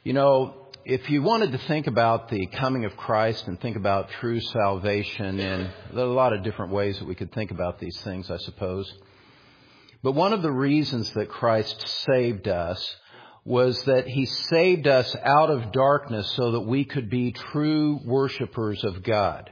You know, if you wanted to think about the coming of Christ and think about true salvation, and there are a lot of different ways that we could think about these things, I suppose. But one of the reasons that Christ saved us was that He saved us out of darkness so that we could be true worshipers of God.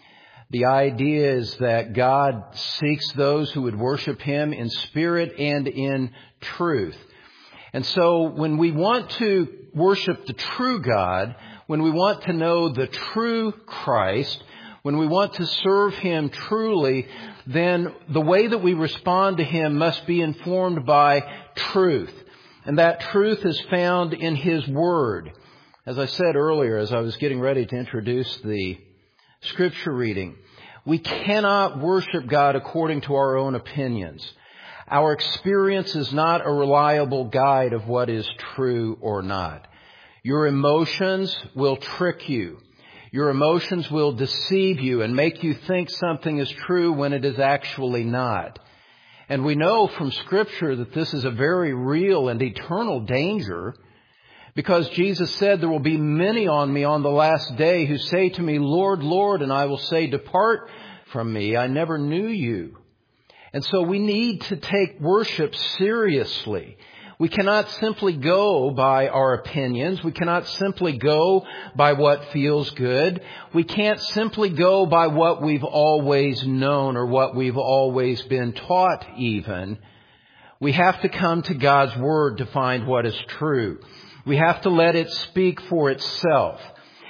The idea is that God seeks those who would worship Him in spirit and in truth. And so when we want to worship the true God, when we want to know the true Christ, when we want to serve Him truly, then the way that we respond to Him must be informed by truth. And that truth is found in His Word. As I said earlier, as I was getting ready to introduce the Scripture reading, we cannot worship God according to our own opinions. Our experience is not a reliable guide of what is true or not. Your emotions will trick you. Your emotions will deceive you and make you think something is true when it is actually not. And we know from Scripture that this is a very real and eternal danger, because Jesus said, "There will be many on me on the last day who say to me, 'Lord, Lord,' and I will say, 'Depart from me, I never knew you.'" And so we need to take worship seriously. We cannot simply go by our opinions. We cannot simply go by what feels good. We can't simply go by what we've always known or what we've always been taught even. We have to come to God's Word to find what is true. We have to let it speak for itself.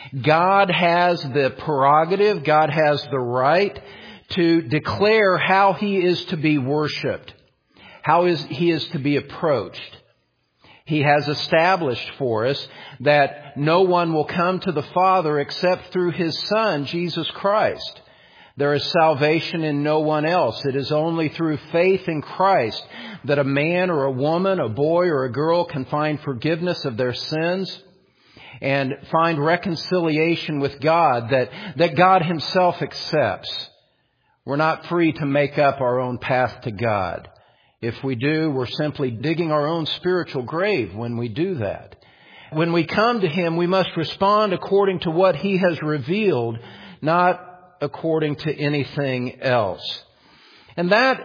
God has the prerogative, God has the right to declare how He is to be worshiped, how He is to be approached. He has established for us that no one will come to the Father except through His Son, Jesus Christ. There is salvation in no one else. It is only through faith in Christ that a man or a woman, a boy or a girl can find forgiveness of their sins and find reconciliation with God that God Himself accepts. We're not free to make up our own path to God. If we do, we're simply digging our own spiritual grave when we do that. When we come to Him, we must respond according to what He has revealed, not according to anything else. And that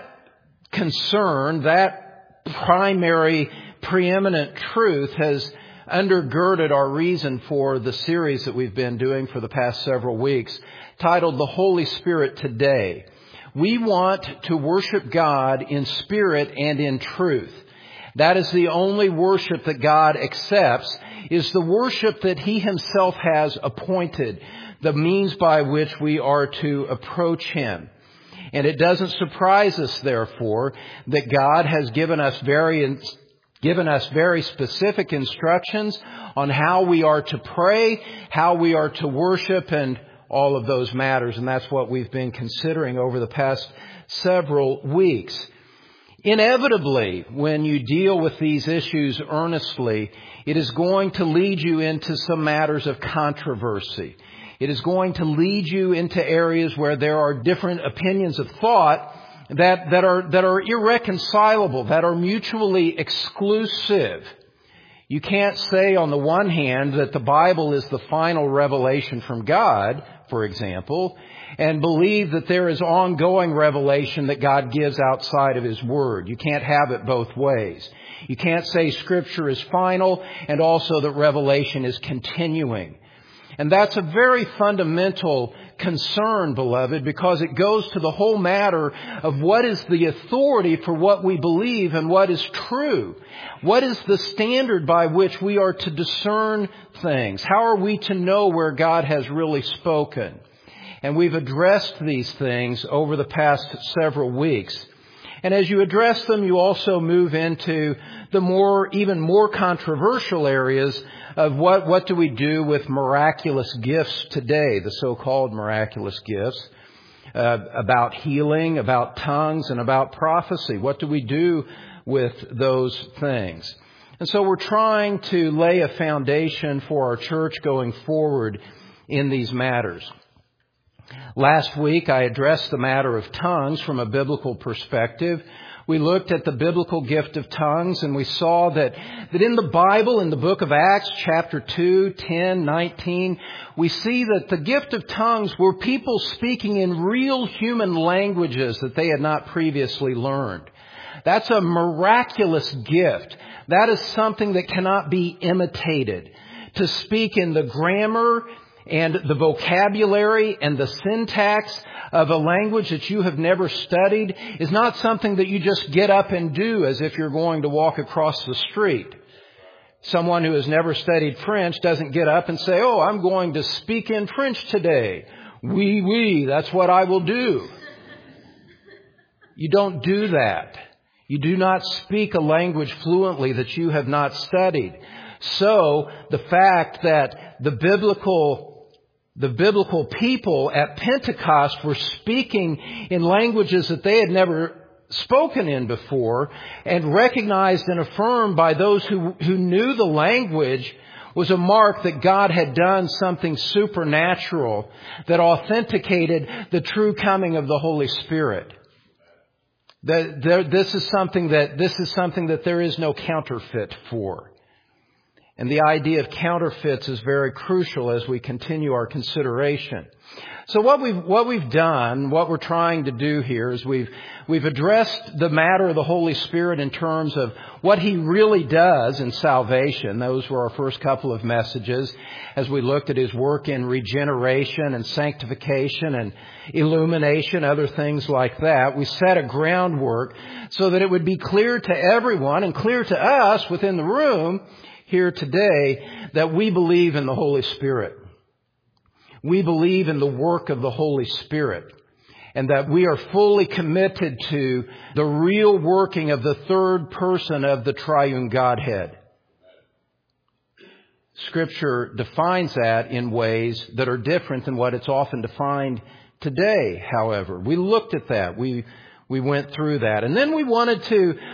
concern, that primary, preeminent truth has undergirded our reason for the series that we've been doing for the past several weeks, titled The Holy Spirit Today. We want to worship God in spirit and in truth. That is the only worship that God accepts, is the worship that He Himself has appointed, the means by which we are to approach Him. And it doesn't surprise us, therefore, that God has given us very specific instructions on how we are to pray, how we are to worship, and all of those matters. And that's what we've been considering over the past several weeks. Inevitably, when you deal with these issues earnestly, it is going to lead you into some matters of controversy. It is going to lead you into areas where there are different opinions of thought that are irreconcilable, that are mutually exclusive. You can't say on the one hand that the Bible is the final revelation from God, for example, and believe that there is ongoing revelation that God gives outside of His Word. You can't have it both ways. You can't say Scripture is final and also that revelation is continuing. And that's a very fundamental concern, beloved, because it goes to the whole matter of what is the authority for what we believe and what is true. What is the standard by which we are to discern things? How are we to know where God has really spoken? And we've addressed these things over the past several weeks. And as you address them, you also move into the even more controversial areas of what do we do with miraculous gifts today, the so-called miraculous gifts, about healing, about tongues, and about prophecy. What do we do with those things? And so we're trying to lay a foundation for our church going forward in these matters. Last week, I addressed the matter of tongues from a biblical perspective, We looked at the biblical gift of tongues, and we saw that in the Bible, in the book of Acts, chapter 2, 10, 19, we see that the gift of tongues were people speaking in real human languages that they had not previously learned. That's a miraculous gift. That is something that cannot be imitated. To speak in the grammar and the vocabulary and the syntax of a language that you have never studied is not something that you just get up and do as if you're going to walk across the street. Someone who has never studied French doesn't get up and say, "Oh, I'm going to speak in French today. Oui, that's what I will do." You don't do that. You do not speak a language fluently that you have not studied. So the fact that the biblical people at Pentecost were speaking in languages that they had never spoken in before, and recognized and affirmed by those who knew the language, was a mark that God had done something supernatural that authenticated the true coming of the Holy Spirit. This is something that there is no counterfeit for. And the idea of counterfeits is very crucial as we continue our consideration. So what we've done, what we're trying to do here is we've addressed the matter of the Holy Spirit in terms of what He really does in salvation. Those were our first couple of messages as we looked at His work in regeneration and sanctification and illumination, other things like that. We set a groundwork so that it would be clear to everyone and clear to us within the room here today that we believe in the Holy Spirit. We believe in the work of the Holy Spirit, and that we are fully committed to the real working of the third person of the triune Godhead. Scripture defines that in ways that are different than what it's often defined today, however. We looked at that. We went through that. And then we wanted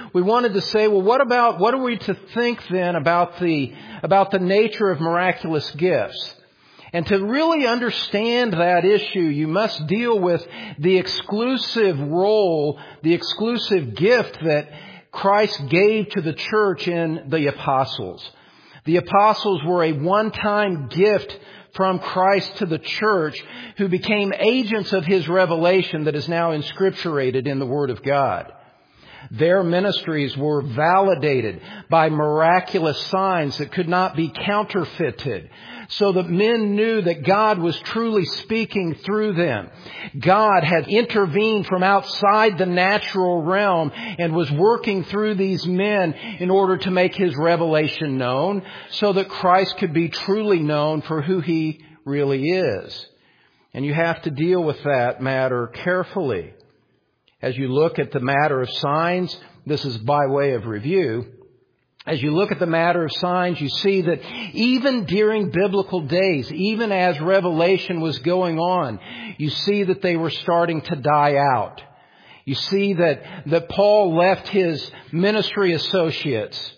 to say, well, what are we to think then about the nature of miraculous gifts? And to really understand that issue, you must deal with the exclusive role, the exclusive gift that Christ gave to the church in the apostles. The apostles were a one-time gift from Christ to the church who became agents of His revelation that is now inscripturated in the Word of God. Their ministries were validated by miraculous signs that could not be counterfeited, so that men knew that God was truly speaking through them. God had intervened from outside the natural realm and was working through these men in order to make His revelation known, so that Christ could be truly known for who He really is. And you have to deal with that matter carefully. As you look at the matter of signs, this is by way of review. As you look at the matter of signs, you see that even during biblical days, even as revelation was going on, you see that they were starting to die out. You see that Paul left his ministry associates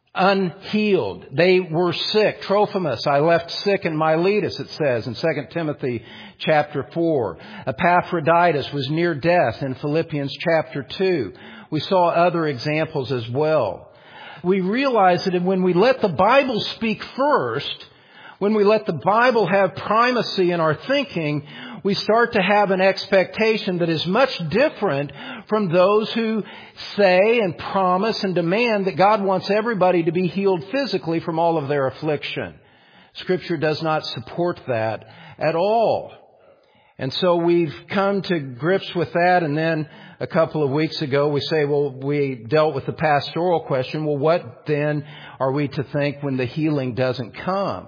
unhealed. They were sick. Trophimus I left sick in Miletus, it says in 2 Timothy chapter 4. Epaphroditus was near death in Philippians chapter 2. We saw other examples as well. We realize that when we let the Bible speak first, when we let the Bible have primacy in our thinking, we start to have an expectation that is much different from those who say and promise and demand that God wants everybody to be healed physically from all of their affliction. Scripture does not support that at all. And so we've come to grips with that, and then a couple of weeks ago we dealt with the pastoral question. Well, what then are we to think when the healing doesn't come?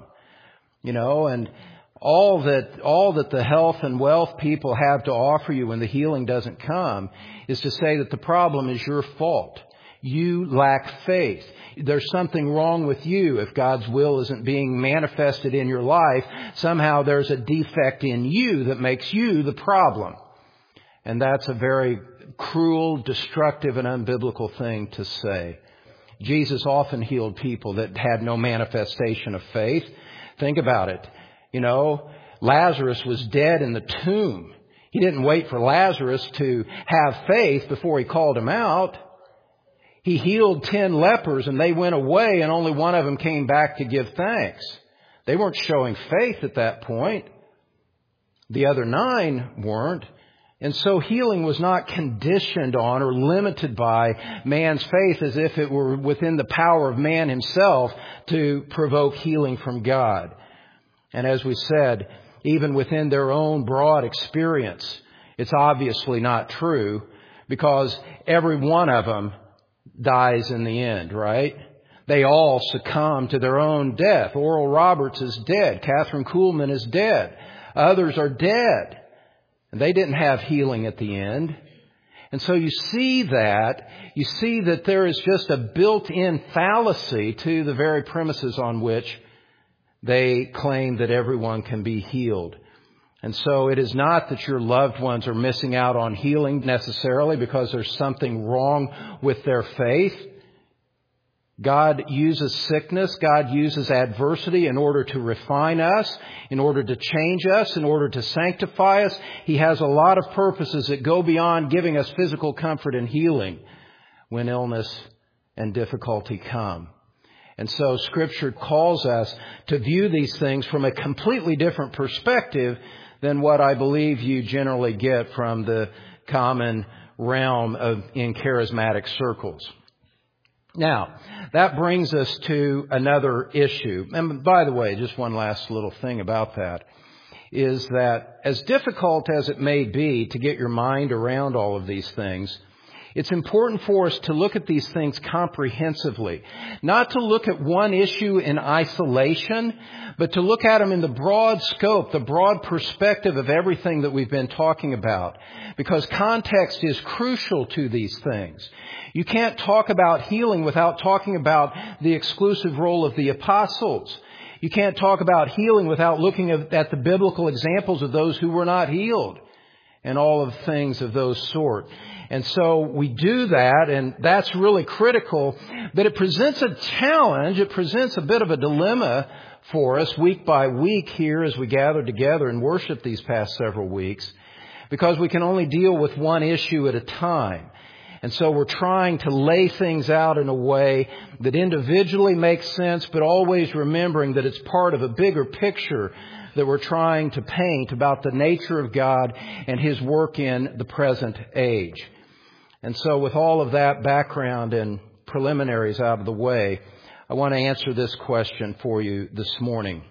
And all that the health and wealth people have to offer you when the healing doesn't come is to say that the problem is your fault. You lack faith. There's something wrong with you if God's will isn't being manifested in your life. Somehow there's a defect in you that makes you the problem. And that's a very cruel, destructive, and unbiblical thing to say. Jesus often healed people that had no manifestation of faith. Think about it. Lazarus was dead in the tomb. He didn't wait for Lazarus to have faith before he called him out. He healed 10 lepers and they went away and only one of them came back to give thanks. They weren't showing faith at that point. The other 9 weren't. And so healing was not conditioned on or limited by man's faith as if it were within the power of man himself to provoke healing from God. And as we said, even within their own broad experience, it's obviously not true because every one of them dies in the end, right? They all succumb to their own death. Oral Roberts is dead. Catherine Kuhlman is dead. Others are dead. And they didn't have healing at the end. And so you see that there is just a built-in fallacy to the very premises on which they claim that everyone can be healed. And so it is not that your loved ones are missing out on healing necessarily because there's something wrong with their faith. God uses sickness, God uses adversity in order to refine us, in order to change us, in order to sanctify us. He has a lot of purposes that go beyond giving us physical comfort and healing when illness and difficulty come. And so Scripture calls us to view these things from a completely different perspective than what I believe you generally get from the common realm in charismatic circles. Now, that brings us to another issue. And by the way, just one last little thing about that is that as difficult as it may be to get your mind around all of these things, it's important for us to look at these things comprehensively. Not to look at one issue in isolation, but to look at them in the broad scope, the broad perspective of everything that we've been talking about. Because context is crucial to these things. You can't talk about healing without talking about the exclusive role of the apostles. You can't talk about healing without looking at the biblical examples of those who were not healed and all of things of those sort. And so we do that, and that's really critical. But it presents a challenge. It presents a bit of a dilemma for us week by week here as we gather together and worship these past several weeks, because we can only deal with one issue at a time. And so we're trying to lay things out in a way that individually makes sense, but always remembering that it's part of a bigger picture that we're trying to paint about the nature of God and His work in the present age. And so with all of that background and preliminaries out of the way, I want to answer this question for you this morning.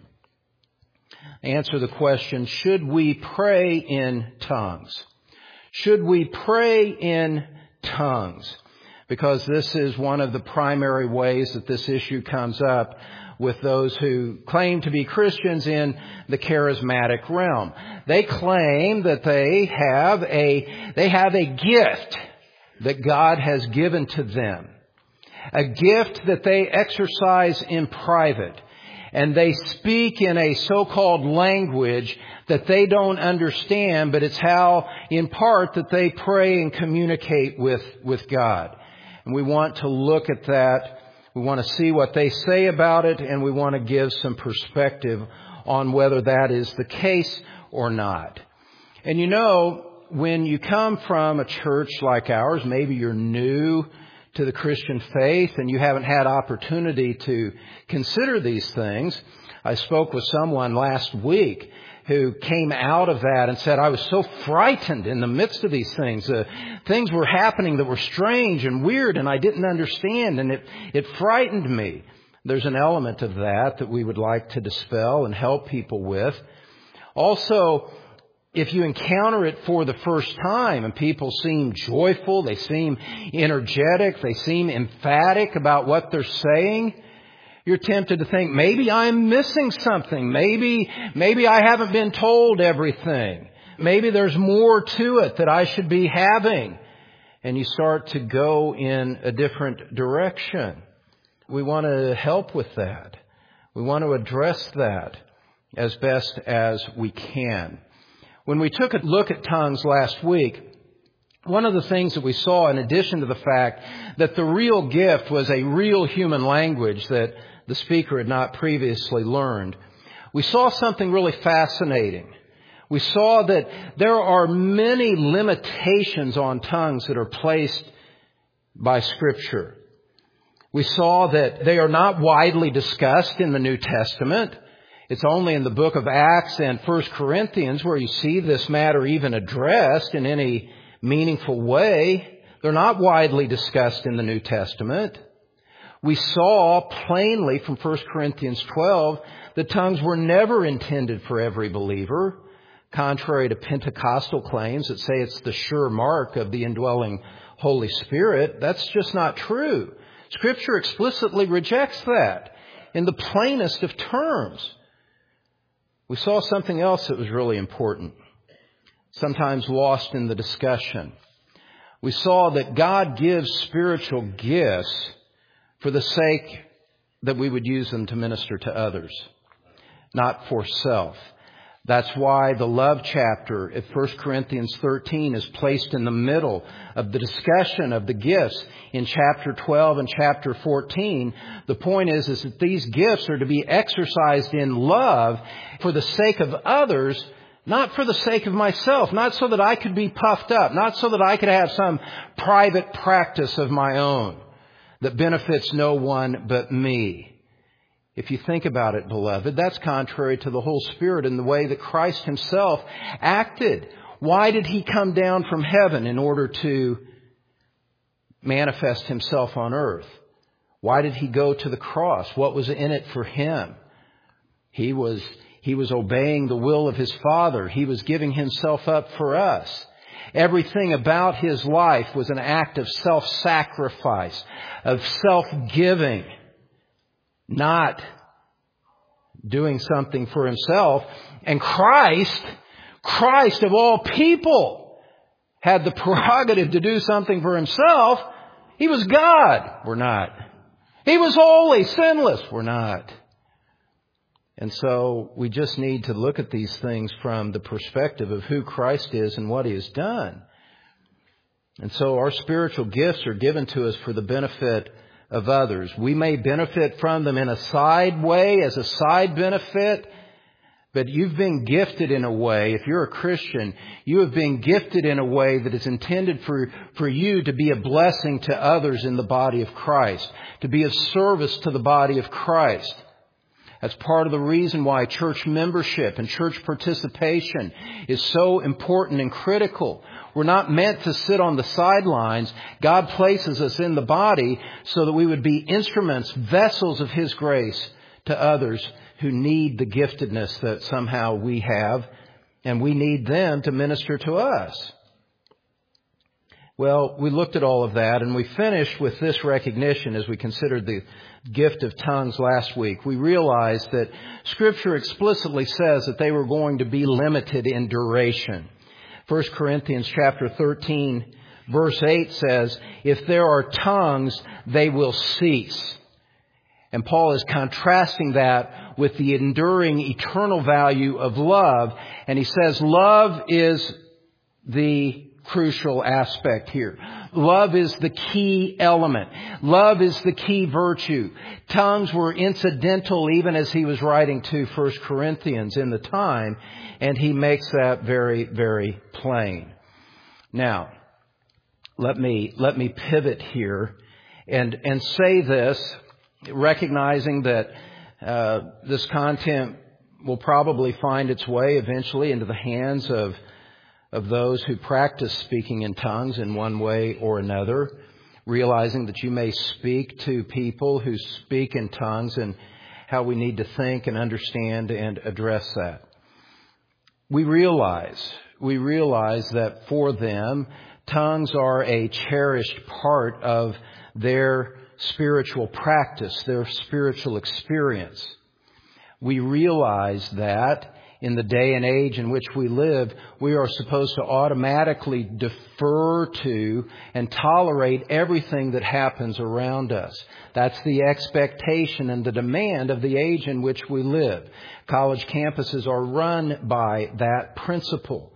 Answer the question, should we pray in tongues? Should we pray in tongues? Because this is one of the primary ways that this issue comes up with those who claim to be Christians in the charismatic realm. They claim that they have a gift that God has given to them. A gift that they exercise in private. And they speak in a so-called language that they don't understand, but it's how, in part, that they pray and communicate with God. And we want to look at that. We want to see what they say about it, and we want to give some perspective on whether that is the case or not. And you know, when you come from a church like ours, maybe you're new to the Christian faith and you haven't had opportunity to consider these things. I spoke with someone last week who came out of that and said, I was so frightened in the midst of these things. Things were happening that were strange and weird and I didn't understand, and it frightened me. There's an element of that we would like to dispel and help people with. Also, if you encounter it for the first time and people seem joyful, they seem energetic, they seem emphatic about what they're saying, you're tempted to think, maybe I'm missing something. Maybe I haven't been told everything. Maybe there's more to it that I should be having. And you start to go in a different direction. We want to help with that. We want to address that as best as we can. When we took a look at tongues last week, one of the things that we saw, in addition to the fact that the real gift was a real human language that the speaker had not previously learned, we saw something really fascinating. We saw that there are many limitations on tongues that are placed by Scripture. We saw that they are not widely discussed in the New Testament. It's only in the book of Acts and 1 Corinthians where you see this matter even addressed in any meaningful way. They're not widely discussed in the New Testament. We saw plainly from 1 Corinthians 12 that tongues were never intended for every believer, contrary to Pentecostal claims that say it's the sure mark of the indwelling Holy Spirit. That's just not true. Scripture explicitly rejects that in the plainest of terms. We saw something else that was really important, sometimes lost in the discussion. We saw that God gives spiritual gifts for the sake that we would use them to minister to others, not for self. That's why the love chapter at 1 Corinthians 13 is placed in the middle of the discussion of the gifts in chapter 12 and chapter 14. The point is that these gifts are to be exercised in love for the sake of others, not for the sake of myself, not so that I could be puffed up, not so that I could have some private practice of my own that benefits no one but me. If you think about it, beloved, that's contrary to the whole Spirit and the way that Christ Himself acted. Why did He come down from heaven in order to manifest Himself on earth? Why did He go to the cross? What was in it for Him? He was obeying the will of His Father. He was giving Himself up for us. Everything about His life was an act of self-sacrifice, of self-giving, not doing something for Himself. And Christ of all people, had the prerogative to do something for Himself. He was God. We're not. He was holy, sinless. We're not. And so we just need to look at these things from the perspective of who Christ is and what He has done. And so our spiritual gifts are given to us for the benefit of others. We may benefit from them in a side way, as a side benefit, but you've been gifted in a way, if you're a Christian, you have been gifted in a way that is intended for you to be a blessing to others in the body of Christ, to be of service to the body of Christ. That's part of the reason why church membership and church participation is so important and critical. We're not meant to sit on the sidelines. God places us in the body so that we would be instruments, vessels of His grace to others who need the giftedness that somehow we have, and we need them to minister to us. Well, we looked at all of that, and we finished with this recognition as we considered the gift of tongues last week. We realized that Scripture explicitly says that they were going to be limited in duration. 1 Corinthians chapter 13, verse 8 says, if there are tongues, they will cease. And Paul is contrasting that with the enduring eternal value of love. And he says love is the crucial aspect here. Love is the key element. Love is the key virtue. Tongues were incidental even as he was writing to 1 Corinthians in the time, and he makes that very, very plain. Now, let me pivot here and say this, recognizing that this content will probably find its way eventually into the hands of those who practice speaking in tongues in one way or another, realizing that you may speak to people who speak in tongues and how we need to think and understand and address that. We realize that for them, tongues are a cherished part of their spiritual practice, their spiritual experience. We realize that in the day and age in which we live, we are supposed to automatically defer to and tolerate everything that happens around us. That's the expectation and the demand of the age in which we live. College campuses are run by that principle.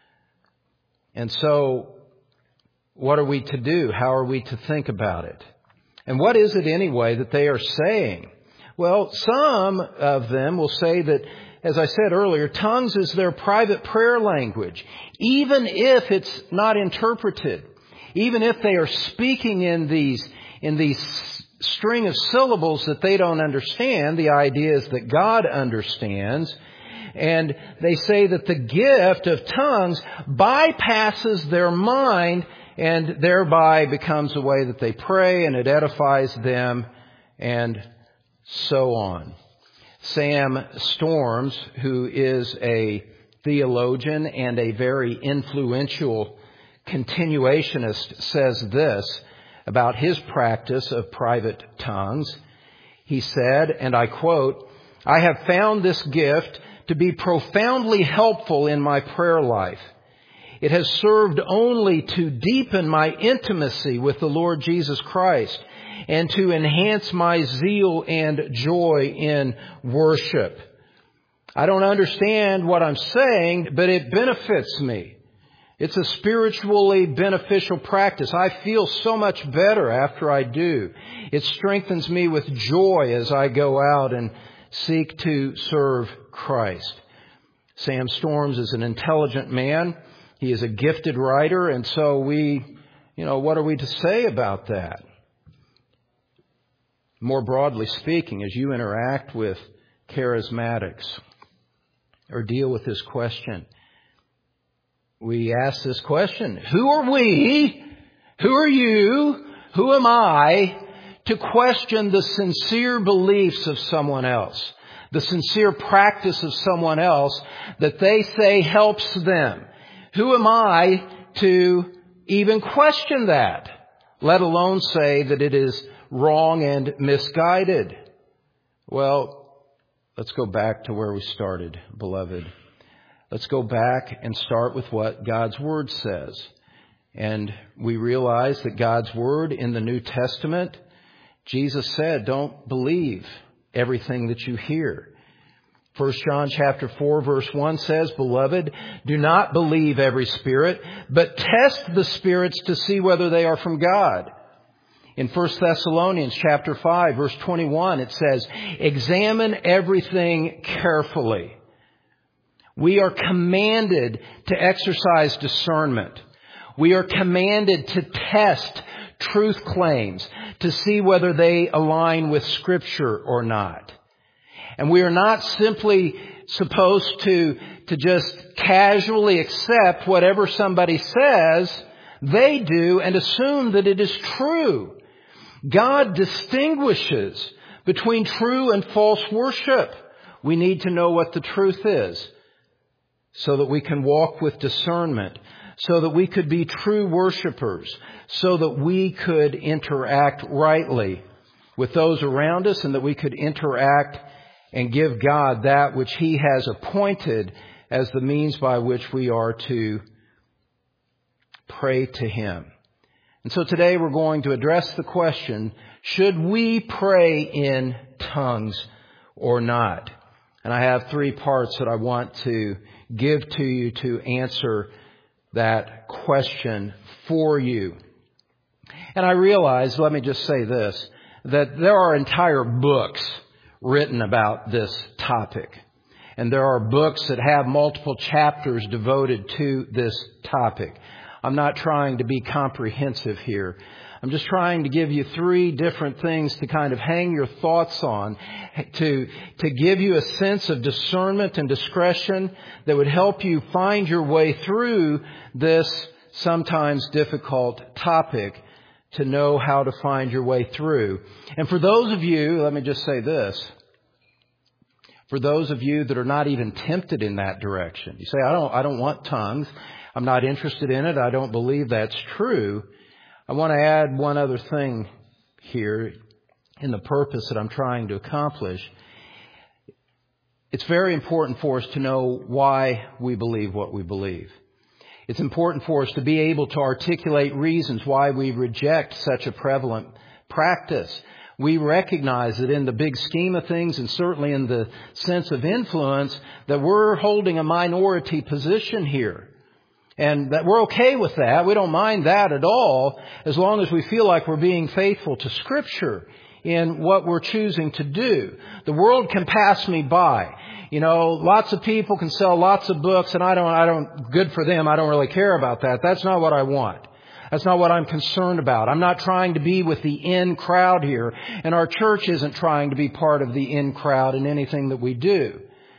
And so, what are we to do? How are we to think about it? And what is it anyway that they are saying? Well, some of them will say that, as I said earlier, tongues is their private prayer language, even if it's not interpreted, even if they are speaking in these string of syllables that they don't understand. The idea is that God understands. And they say that the gift of tongues bypasses their mind and thereby becomes a way that they pray and it edifies them and so on. Sam Storms, who is a theologian and a very influential continuationist, says this about his practice of private tongues. He said, and I quote, "I have found this gift to be profoundly helpful in my prayer life. It has served only to deepen my intimacy with the Lord Jesus Christ and to enhance my zeal and joy in worship. I don't understand what I'm saying, but it benefits me. It's a spiritually beneficial practice. I feel so much better after I do. It strengthens me with joy as I go out and seek to serve Christ." Sam Storms is an intelligent man. He is a gifted writer. And so what are we to say about that? More broadly speaking, as you interact with charismatics or deal with this question, we ask this question: who are we? Who are you? Who am I to question the sincere beliefs of someone else, the sincere practice of someone else that they say helps them? Who am I to even question that, let alone say that it is wrong and misguided? Well, let's go back to where we started, beloved. Let's go back and start with what God's Word says. And we realize that God's Word in the New Testament, Jesus said, don't believe everything that you hear. 1 John chapter 4 verse 1 says, "Beloved, do not believe every spirit, but test the spirits to see whether they are from God." In 1 Thessalonians chapter 5 verse 21 it says, "Examine everything carefully." We are commanded to exercise discernment. We are commanded to test truth claims to see whether they align with Scripture or not. And we are not simply supposed to just casually accept whatever somebody says they do and assume that it is true. God distinguishes between true and false worship. We need to know what the truth is so that we can walk with discernment, so that we could be true worshipers, so that we could interact rightly with those around us and that we could interact and give God that which He has appointed as the means by which we are to pray to Him. And so today we're going to address the question, should we pray in tongues or not? And I have 3 parts that I want to give to you to answer that question for you. And I realize, let me just say this, that there are entire books written about this topic. And there are books that have multiple chapters devoted to this topic. I'm not trying to be comprehensive here. I'm just trying to give you 3 different things to kind of hang your thoughts on, to give you a sense of discernment and discretion that would help you find your way through this sometimes difficult topic, to know how to find your way through. And for those of you, let me just say this, for those of you that are not even tempted in that direction, you say, I don't want tongues. I'm not interested in it. I don't believe that's true. I want to add one other thing here in the purpose that I'm trying to accomplish. It's very important for us to know why we believe what we believe. It's important for us to be able to articulate reasons why we reject such a prevalent practice. We recognize that in the big scheme of things, and certainly in the sense of influence, that we're holding a minority position here. And that we're okay with that. We don't mind that at all, as long as we feel like we're being faithful to Scripture in what we're choosing to do. The world can pass me by. Lots of people can sell lots of books, and I don't, good for them. I don't really care about that. That's not what I want. That's not what I'm concerned about. I'm not trying to be with the in crowd here. And our church isn't trying to be part of the in crowd in anything that we do.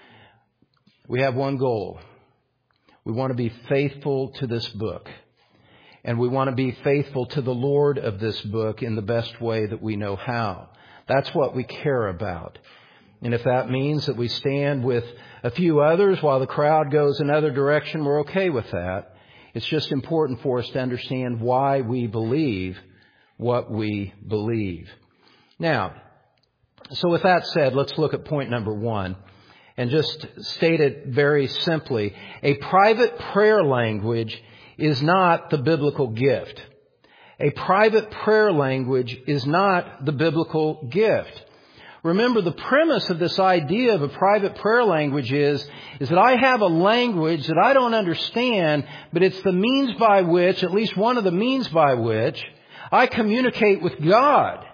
We have one goal. We want to be faithful to this book. And we want to be faithful to the Lord of this book in the best way that we know how. That's what we care about. And if that means that we stand with a few others while the crowd goes another direction, we're okay with that. It's just important for us to understand why we believe what we believe. Now, so with that said, let's look at point number 1 and just state it very simply. A private prayer language is not the biblical gift. A private prayer language is not the biblical gift. Remember, the premise of this idea of a private prayer language is that I have a language that I don't understand, but it's the means by which, at least one of the means by which, I communicate with God.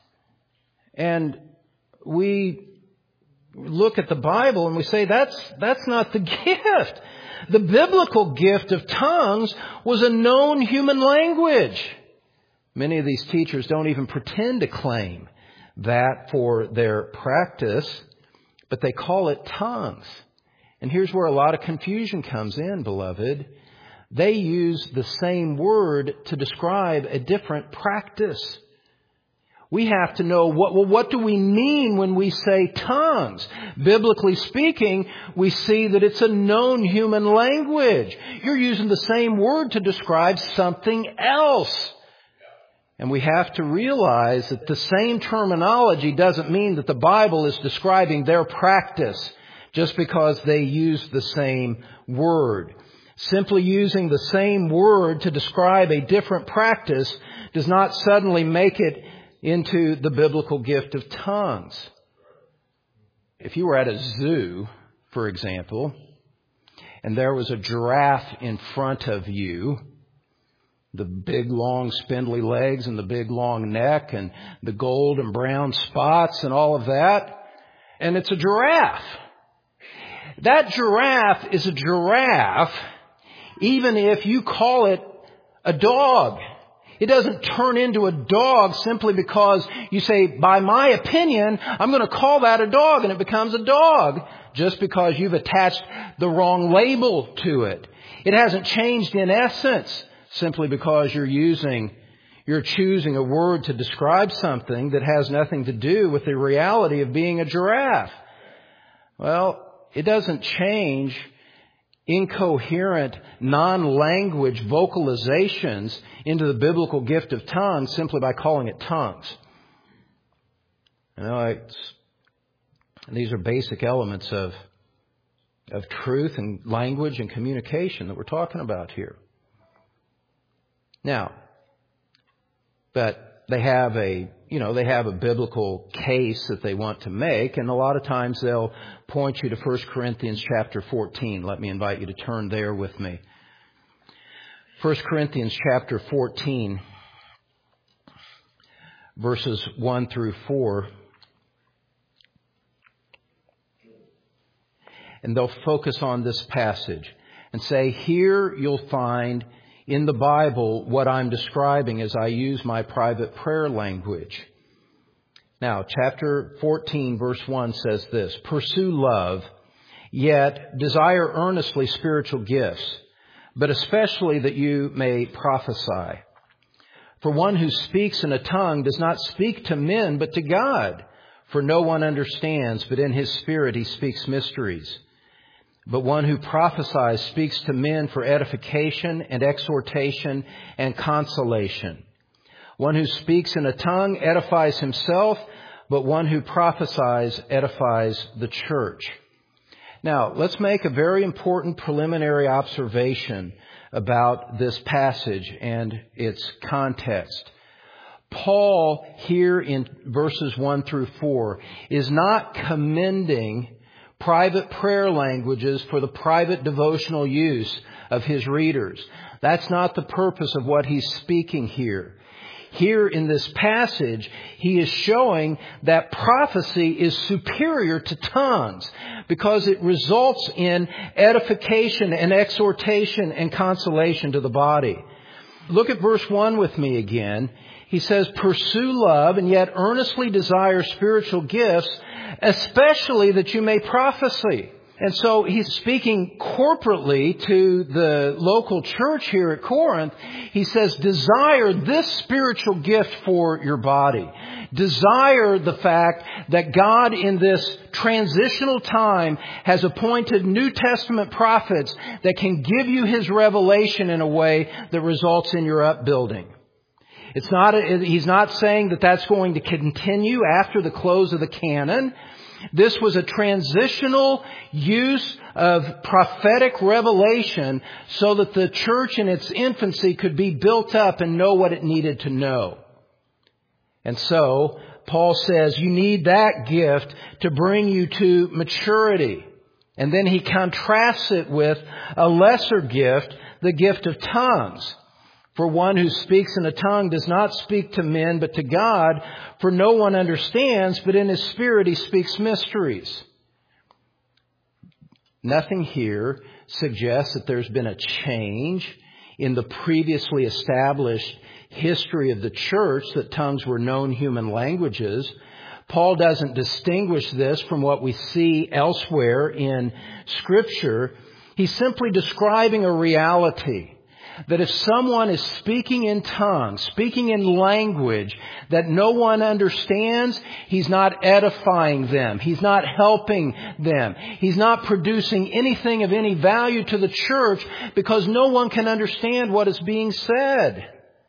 And we look at the Bible and we say that's not the gift. The biblical gift of tongues was a known human language. Many of these teachers don't even pretend to claim that for their practice, but they call it tongues. And here's where a lot of confusion comes in, beloved. They use the same word to describe a different practice. We have to know what do we mean when we say tongues? Biblically speaking, we see that it's a known human language. You're using the same word to describe something else. And we have to realize that the same terminology doesn't mean that the Bible is describing their practice just because they use the same word. Simply using the same word to describe a different practice does not suddenly make it into the biblical gift of tongues. If you were at a zoo, for example, and there was a giraffe in front of you, the big, long, spindly legs and the big, long neck and the gold and brown spots and all of that, and it's a giraffe. That giraffe is a giraffe even if you call it a dog. It doesn't turn into a dog simply because you say, by my opinion, I'm going to call that a dog, and it becomes a dog just because you've attached the wrong label to it. It hasn't changed in essence simply because you're choosing a word to describe something that has nothing to do with the reality of being a giraffe. Well, it doesn't change incoherent, non-language vocalizations into the biblical gift of tongues simply by calling it tongues. These are basic elements of truth and language and communication that we're talking about here. Now, but they have a biblical case that they want to make, and a lot of times they'll point you to 1 Corinthians chapter 14. Let me invite you to turn there with me. 1 Corinthians chapter 14, verses 1 through 4. And they'll focus on this passage and say, here you'll find in the Bible what I'm describing as I use my private prayer language. Now, chapter 14, verse 1 says this, pursue love, yet desire earnestly spiritual gifts, but especially that you may prophesy. For one who speaks in a tongue does not speak to men, but to God. For no one understands, but in his spirit he speaks mysteries. But one who prophesies speaks to men for edification and exhortation and consolation. One who speaks in a tongue edifies himself, but one who prophesies edifies the church. Now, let's make a very important preliminary observation about this passage and its context. Paul, here in verses 1 through 4, is not commending private prayer languages for the private devotional use of his readers. That's not the purpose of what he's speaking here. Here in this passage, he is showing that prophecy is superior to tongues because it results in edification and exhortation and consolation to the body. Look at verse 1 with me again. He says, pursue love and yet earnestly desire spiritual gifts, especially that you may prophesy. And so he's speaking corporately to the local church here at Corinth. He says, desire this spiritual gift for your body. Desire the fact that God in this transitional time has appointed New Testament prophets that can give you His revelation in a way that results in your upbuilding. He's not saying that that's going to continue after the close of the canon. This was a transitional use of prophetic revelation so that the church in its infancy could be built up and know what it needed to know. And so, Paul says, you need that gift to bring you to maturity. And then he contrasts it with a lesser gift, the gift of tongues. For one who speaks in a tongue does not speak to men, but to God, for no one understands, but in his spirit he speaks mysteries. Nothing here suggests that there's been a change in the previously established history of the church, that tongues were known human languages. Paul doesn't distinguish this from what we see elsewhere in Scripture. He's simply describing a reality. That if someone is speaking in tongues, speaking in language that no one understands, he's not edifying them. He's not helping them. He's not producing anything of any value to the church because no one can understand what is being said.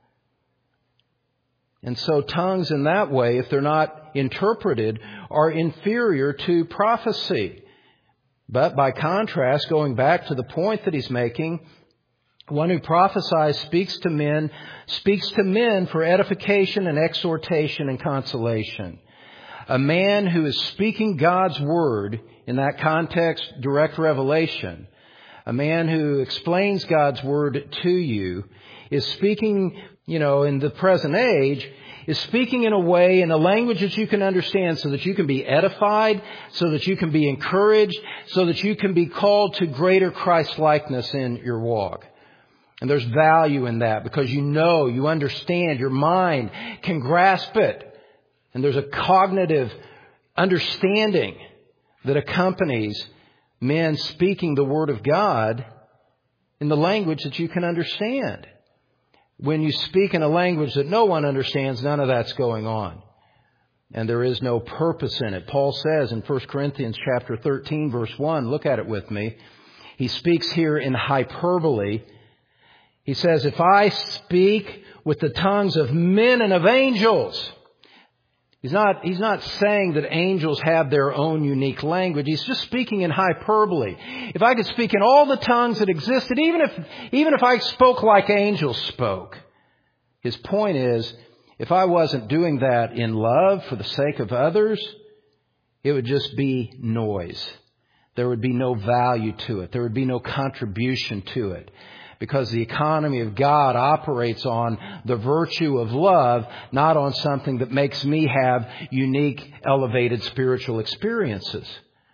And so tongues in that way, if they're not interpreted, are inferior to prophecy. But by contrast, going back to the point that he's making, one who prophesies speaks to men for edification and exhortation and consolation. A man who is speaking God's word, in that context, direct revelation, a man who explains God's word to you, is speaking, in the present age, is speaking in a way, in a language that you can understand so that you can be edified, so that you can be encouraged, so that you can be called to greater Christ-likeness in your walk. And there's value in that because you understand, your mind can grasp it. And there's a cognitive understanding that accompanies men speaking the Word of God in the language that you can understand. When you speak in a language that no one understands, none of that's going on. And there is no purpose in it. Paul says in 1 Corinthians chapter 13, verse 1, look at it with me. He speaks here in hyperbole. He says, if I speak with the tongues of men and of angels. He's not saying that angels have their own unique language. He's just speaking in hyperbole. If I could speak in all the tongues that existed, even if I spoke like angels spoke. His point is, if I wasn't doing that in love for the sake of others, it would just be noise. There would be no value to it. There would be no contribution to it. Because the economy of God operates on the virtue of love, not on something that makes me have unique, elevated spiritual experiences.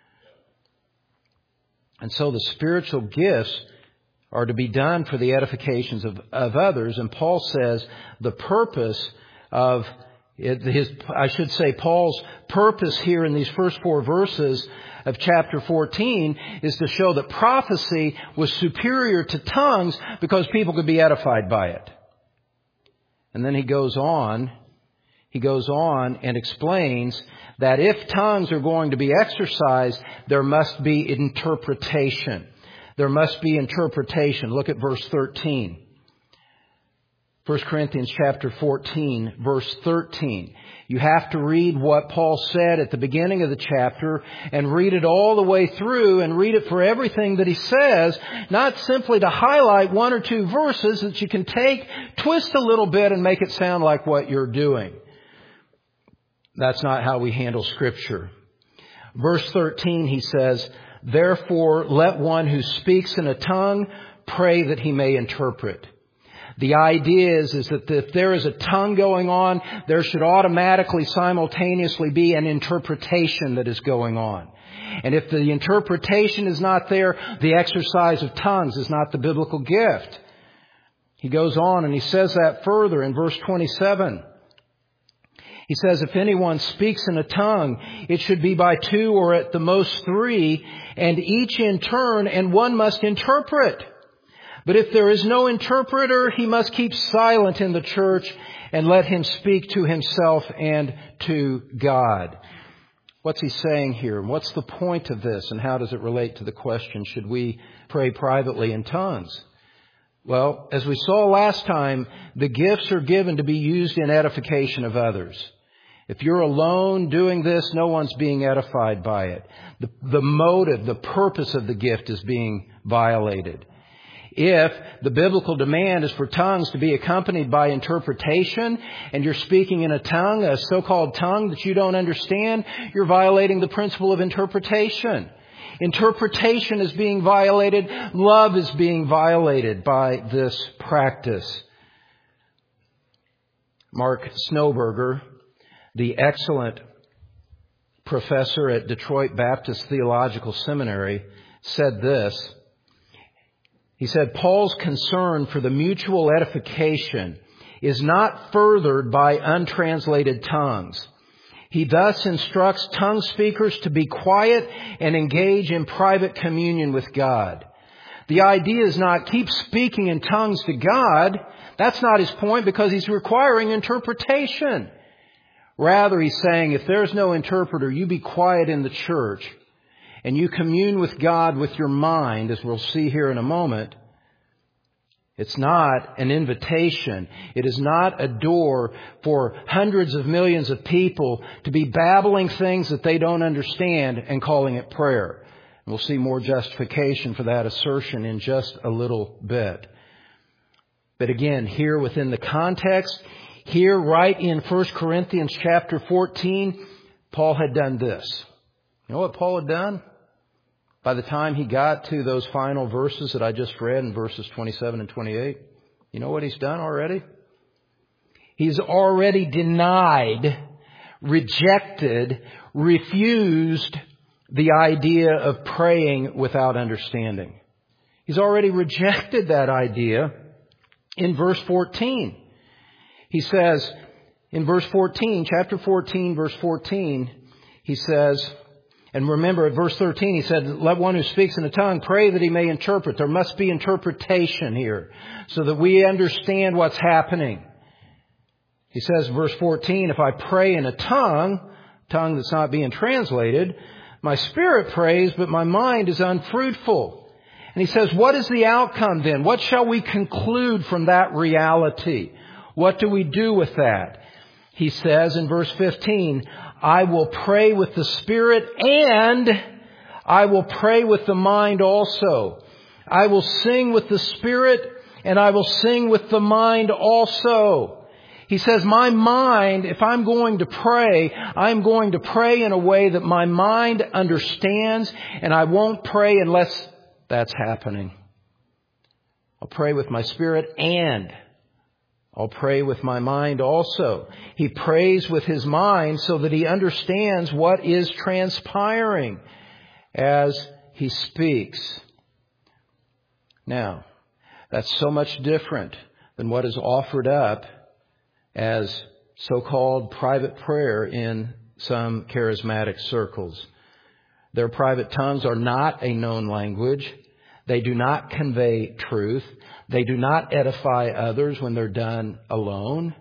And so the spiritual gifts are to be done for the edifications of others. And Paul says the purpose of Paul's purpose here in these first 4 verses of chapter 14 is to show that prophecy was superior to tongues because people could be edified by it. And then he goes on and explains that if tongues are going to be exercised, there must be interpretation. There must be interpretation. Look at verse 13. 1 Corinthians chapter 14, verse 13. You have to read what Paul said at the beginning of the chapter and read it all the way through and read it for everything that he says, not simply to highlight 1 or 2 verses that you can take, twist a little bit and make it sound like what you're doing. That's not how we handle Scripture. Verse 13, he says, therefore, let one who speaks in a tongue pray that he may interpret. The idea is that if there is a tongue going on, there should automatically, simultaneously be an interpretation that is going on. And if the interpretation is not there, the exercise of tongues is not the biblical gift. He goes on and he says that further in verse 27. He says, if anyone speaks in a tongue, it should be by 2 or at the most 3, and each in turn, and one must interpret. But if there is no interpreter, he must keep silent in the church and let him speak to himself and to God. What's he saying here? What's the point of this? And how does it relate to the question, should we pray privately in tongues? Well, as we saw last time, the gifts are given to be used in edification of others. If you're alone doing this, no one's being edified by it. The motive, the purpose of the gift is being violated. If the biblical demand is for tongues to be accompanied by interpretation, and you're speaking in a tongue, a so-called tongue that you don't understand, you're violating the principle of interpretation. Interpretation is being violated. Love is being violated by this practice. Mark Snowberger, the excellent professor at Detroit Baptist Theological Seminary, said this. He said, Paul's concern for the mutual edification is not furthered by untranslated tongues. He thus instructs tongue speakers to be quiet and engage in private communion with God. The idea is not keep speaking in tongues to God. That's not his point, because he's requiring interpretation. Rather, he's saying, if there's no interpreter, you be quiet in the church and you commune with God with your mind, as we'll see here in a moment. It's not an invitation. It is not a door for hundreds of millions of people to be babbling things that they don't understand and calling it prayer. And we'll see more justification for that assertion in just a little bit. But again, here within the context, here right in 1 Corinthians chapter 14, Paul had done this. You know what Paul had done? By the time he got to those final verses that I just read in verses 27 and 28, you know what he's done already? He's already denied, rejected, refused the idea of praying without understanding. He's already rejected that idea in verse 14. He says in verse 14, chapter 14, verse 14, he says, and remember at verse 13, he said, let one who speaks in a tongue pray that he may interpret. There must be interpretation here so that we understand what's happening. He says, verse 14, if I pray in a tongue that's not being translated, my spirit prays, but my mind is unfruitful. And he says, what is the outcome then? What shall we conclude from that reality? What do we do with that? He says in verse 15, I will pray with the spirit and I will pray with the mind also. I will sing with the spirit and I will sing with the mind also. He says, my mind, if I'm going to pray, I'm going to pray in a way that my mind understands, and I won't pray unless that's happening. I'll pray with my spirit and I'll pray with my mind also. He prays with his mind so that he understands what is transpiring as he speaks. Now, that's so much different than what is offered up as so-called private prayer in some charismatic circles. Their private tongues are not a known language. They do not convey truth. They do not edify others when they're done alone.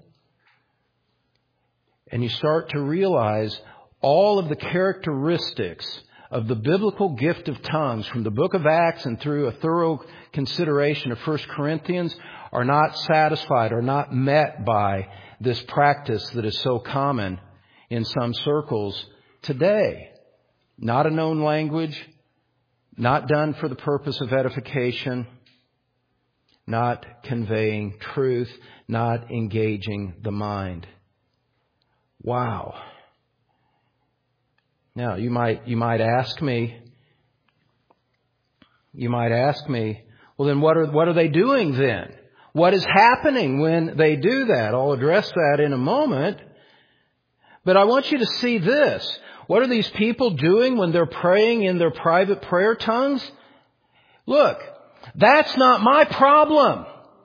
And you start to realize all of the characteristics of the biblical gift of tongues from the book of Acts and through a thorough consideration of 1 Corinthians are not satisfied, are not met by this practice that is so common in some circles today. Not a known language, not done for the purpose of edification, not conveying truth, not engaging the mind. Wow. Now, you might ask me, well then what are they doing then? What is happening when they do that? I'll address that in a moment. But I want you to see this. What are these people doing when they're praying in their private prayer tongues? Look, that's not my problem.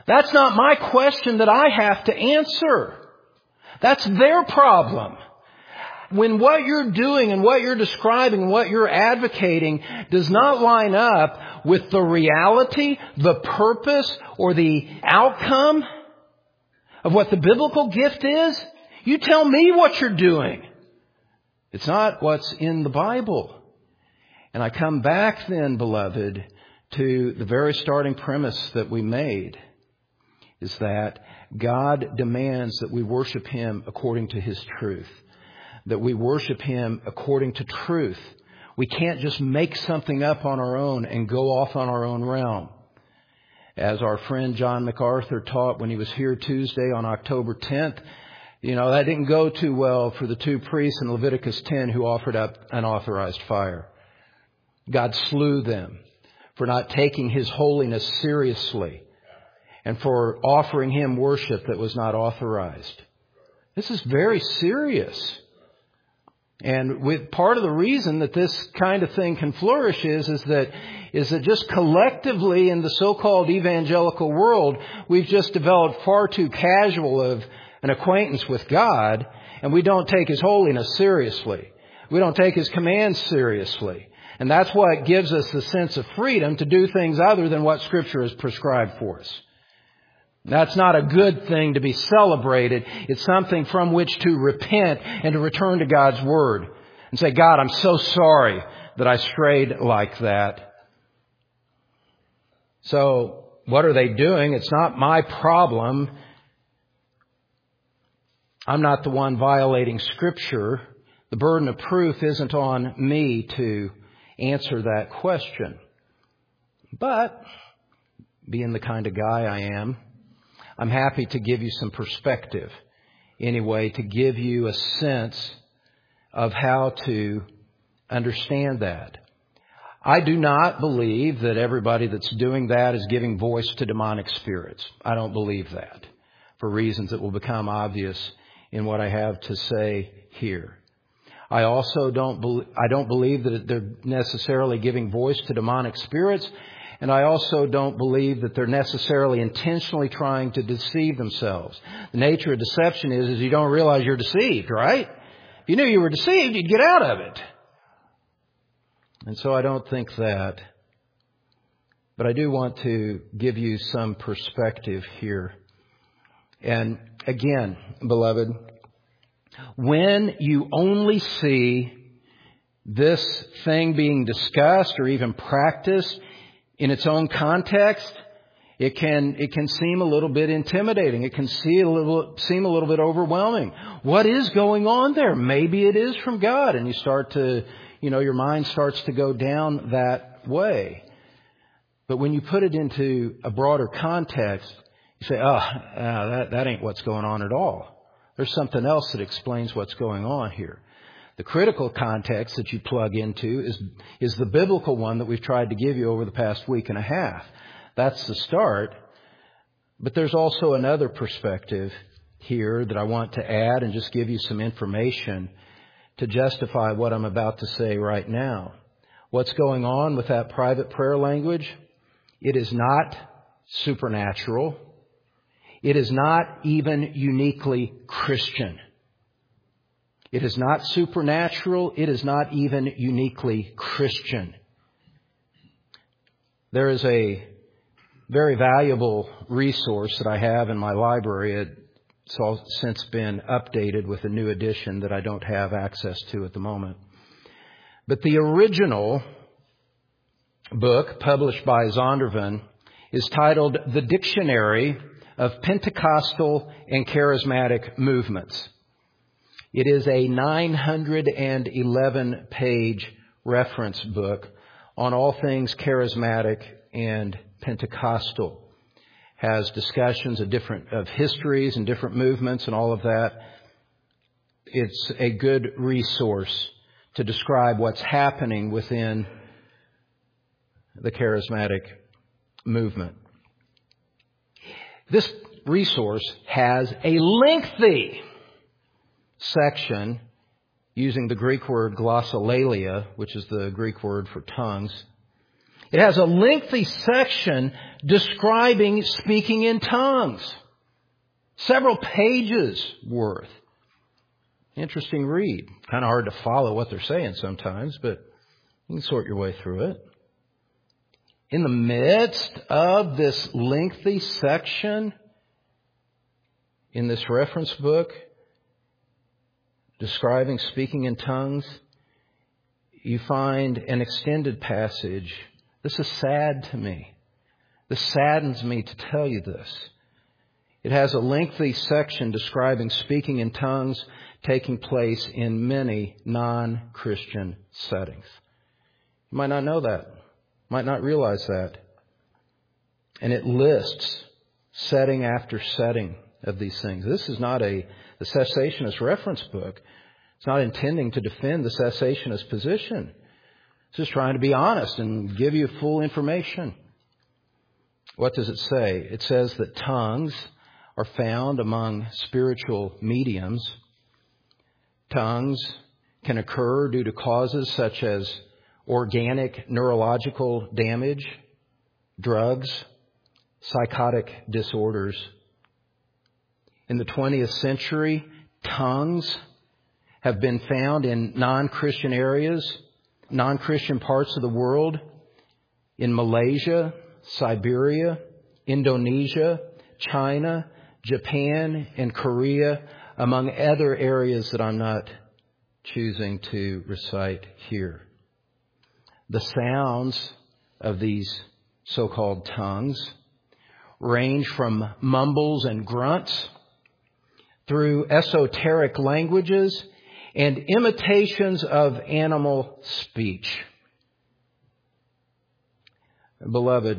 That's not my question that I have to answer. That's their problem. When what you're doing and what you're describing and what you're advocating does not line up with the reality, the purpose, or the outcome of what the biblical gift is, you tell me what you're doing. It's not what's in the Bible. And I come back then, beloved, to the very starting premise that we made, is that God demands that we worship Him according to His truth. That we worship Him according to truth. We can't just make something up on our own and go off on our own realm. As our friend John MacArthur taught when he was here Tuesday on October 10th, that didn't go too well for the two priests in Leviticus 10 who offered up unauthorized fire. God slew them for not taking His holiness seriously and for offering Him worship that was not authorized. This is very serious. And with part of the reason that this kind of thing can flourish is that just collectively in the so-called evangelical world, we've just developed far too casual of an acquaintance with God, and we don't take His holiness seriously. We don't take His commands seriously. And that's what gives us the sense of freedom to do things other than what Scripture has prescribed for us. That's not a good thing to be celebrated. It's something from which to repent and to return to God's Word and say, God, I'm so sorry that I strayed like that. So what are they doing? It's not my problem. I'm not the one violating Scripture. The burden of proof isn't on me to answer that question. But being the kind of guy I am, I'm happy to give you some perspective. Anyway, to give you a sense of how to understand that. I do not believe that everybody that's doing that is giving voice to demonic spirits. I don't believe that, for reasons that will become obvious in what I have to say here. I also don't believe that they're necessarily giving voice to demonic spirits. And I also don't believe that they're necessarily intentionally trying to deceive themselves. The nature of deception is you don't realize you're deceived, right? If you knew you were deceived, you'd get out of it. And so I don't think that. But I do want to give you some perspective here. And again, beloved, when you only see this thing being discussed or even practiced in its own context, it can seem a little bit intimidating. It can seem a little bit overwhelming. What is going on there? Maybe it is from God, and you start to, your mind starts to go down that way. But when you put it into a broader context, you say, that ain't what's going on at all. There's something else that explains what's going on here. The critical context that you plug into is the biblical one that we've tried to give you over the past week and a half. That's the start. But there's also another perspective here that I want to add and just give you some information to justify what I'm about to say right now. What's going on with that private prayer language? It is not supernatural. It is not even uniquely Christian. It is not supernatural. It is not even uniquely Christian. There is a very valuable resource that I have in my library. It's all since been updated with a new edition that I don't have access to at the moment. But the original book published by Zondervan is titled The Dictionary of Pentecostal and Charismatic Movements. It is a 911-page reference book on all things charismatic and Pentecostal. Has discussions of histories and different movements and all of that. It's a good resource to describe what's happening within the charismatic movement. This resource has a lengthy section using the Greek word glossolalia, which is the Greek word for tongues. It has a lengthy section describing speaking in tongues. Several pages worth. Interesting read. Kind of hard to follow what they're saying sometimes, but you can sort your way through it. In the midst of this lengthy section in this reference book describing speaking in tongues, you find an extended passage. This is sad to me. This saddens me to tell you this. It has a lengthy section describing speaking in tongues taking place in many non-Christian settings. You might not know that. Might not realize that. And it lists setting after setting of these things. This is not the cessationist reference book. It's not intending to defend the cessationist position. It's just trying to be honest and give you full information. What does it say? It says that tongues are found among spiritual mediums. Tongues can occur due to causes such as organic neurological damage, drugs, psychotic disorders. In the 20th century, tongues have been found in non-Christian areas, non-Christian parts of the world, in Malaysia, Siberia, Indonesia, China, Japan, and Korea, among other areas that I'm not choosing to recite here. The sounds of these so-called tongues range from mumbles and grunts through esoteric languages and imitations of animal speech. Beloved,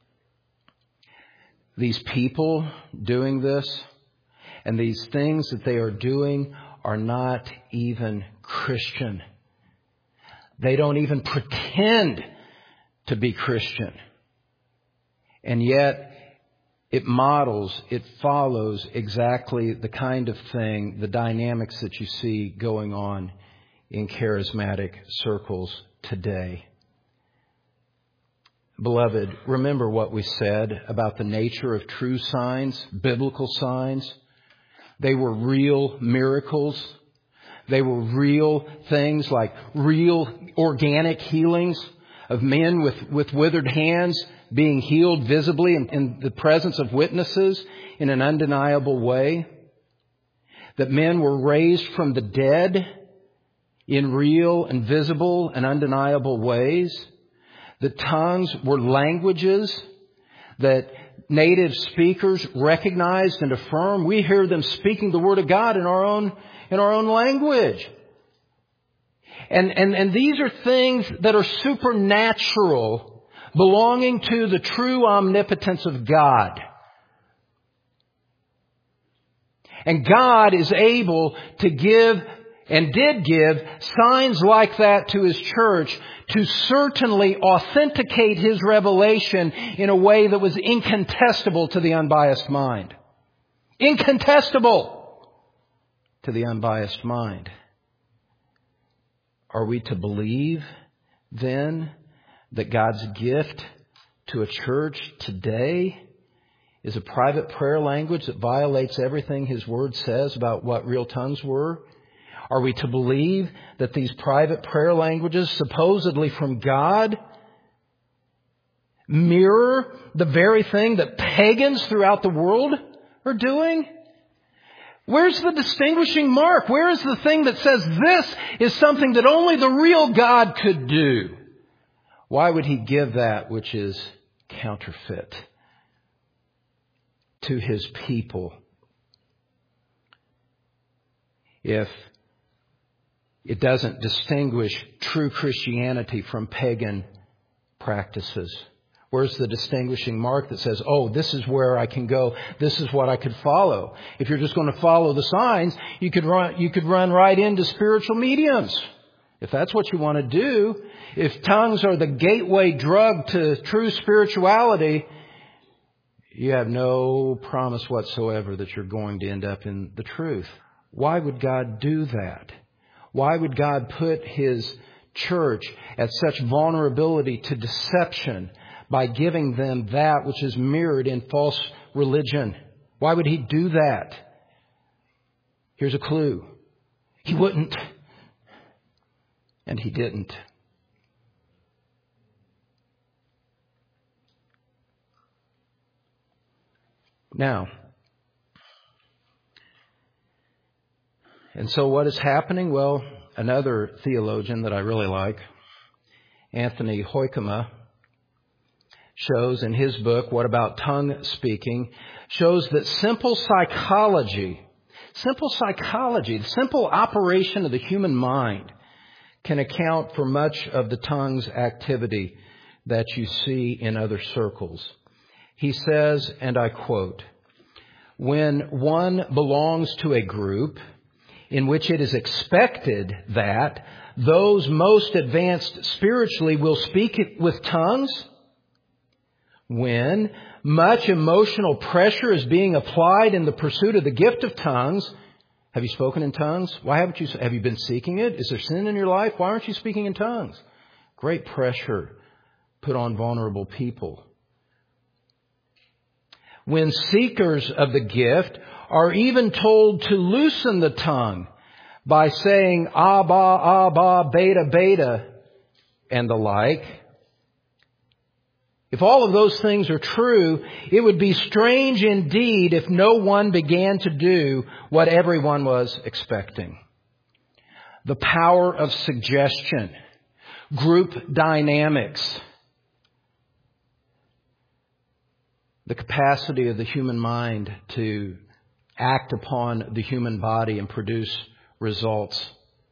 these people doing this and these things that they are doing are not even Christian. They don't even pretend to be Christian. And yet it follows exactly the kind of thing, the dynamics that you see going on in charismatic circles today. Beloved, remember what we said about the nature of true signs, biblical signs. They were real miracles. They were real things like real organic healings of men with withered hands being healed visibly in the presence of witnesses in an undeniable way. That men were raised from the dead in real and visible and undeniable ways. The tongues were languages that native speakers recognized and affirmed. We hear them speaking the Word of God in our own language. And these are things that are supernatural, belonging to the true omnipotence of God. And God is able to give and did give signs like that to His church to certainly authenticate His revelation in a way that was incontestable to the unbiased mind. Incontestable to the unbiased mind. Are we to believe then that God's gift to a church today is a private prayer language that violates everything His Word says about what real tongues were? Are we to believe that these private prayer languages, supposedly from God, mirror the very thing that pagans throughout the world are doing? Where's the distinguishing mark? Where is the thing that says this is something that only the real God could do? Why would He give that which is counterfeit to His people? If it doesn't distinguish true Christianity from pagan practices. Where's the distinguishing mark that says, oh, this is where I can go. This is what I could follow. If you're just going to follow the signs, you could run right into spiritual mediums. If that's what you want to do, if tongues are the gateway drug to true spirituality, you have no promise whatsoever that you're going to end up in the truth. Why would God do that? Why would God put His church at such vulnerability to deception by giving them that which is mirrored in false religion? Why would He do that? Here's a clue. He wouldn't. And He didn't. Now, and so what is happening? Well, another theologian that I really like, Anthony Hoekema, shows in his book, What About Tongue Speaking, shows that simple psychology, the simple operation of the human mind can account for much of the tongue's activity that you see in other circles. He says, and I quote, "When one belongs to a group in which it is expected that those most advanced spiritually will speak with tongues, when much emotional pressure is being applied in the pursuit of the gift of tongues." Have you spoken in tongues? Why haven't you? Have you been seeking it? Is there sin in your life? Why aren't you speaking in tongues? Great pressure put on vulnerable people. When seekers of the gift are even told to loosen the tongue by saying Abba, Abba, Beta, Beta, and the like. If all of those things are true, it would be strange indeed if no one began to do what everyone was expecting. The power of suggestion, group dynamics, the capacity of the human mind to act upon the human body and produce results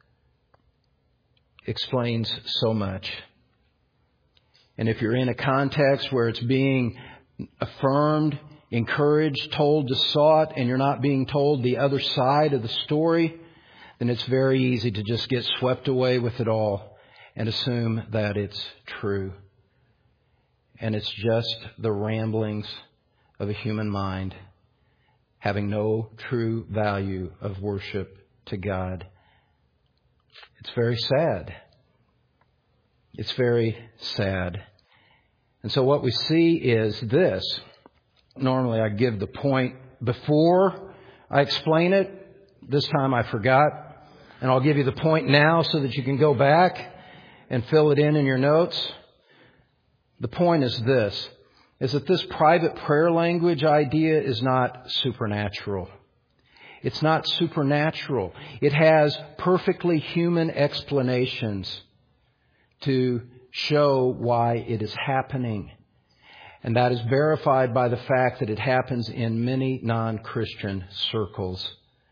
explains so much. And if you're in a context where it's being affirmed, encouraged, told to sought, and you're not being told the other side of the story, then it's very easy to just get swept away with it all and assume that it's true. And it's just the ramblings of a human mind having no true value of worship to God. It's very sad. It's very sad. And so what we see is this. Normally I give the point before I explain it. This time I forgot. And I'll give you the point now so that you can go back and fill it in your notes. The point is this, is that this private prayer language idea is not supernatural. It's not supernatural. It has perfectly human explanations to show why it is happening. And that is verified by the fact that it happens in many non-Christian circles.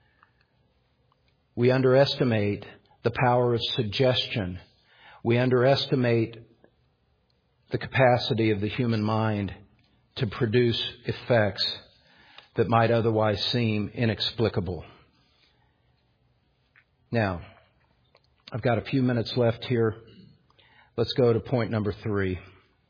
We underestimate the power of suggestion. We underestimate the capacity of the human mind to produce effects that might otherwise seem inexplicable. Now, I've got a few minutes left here. Let's go to point number 3.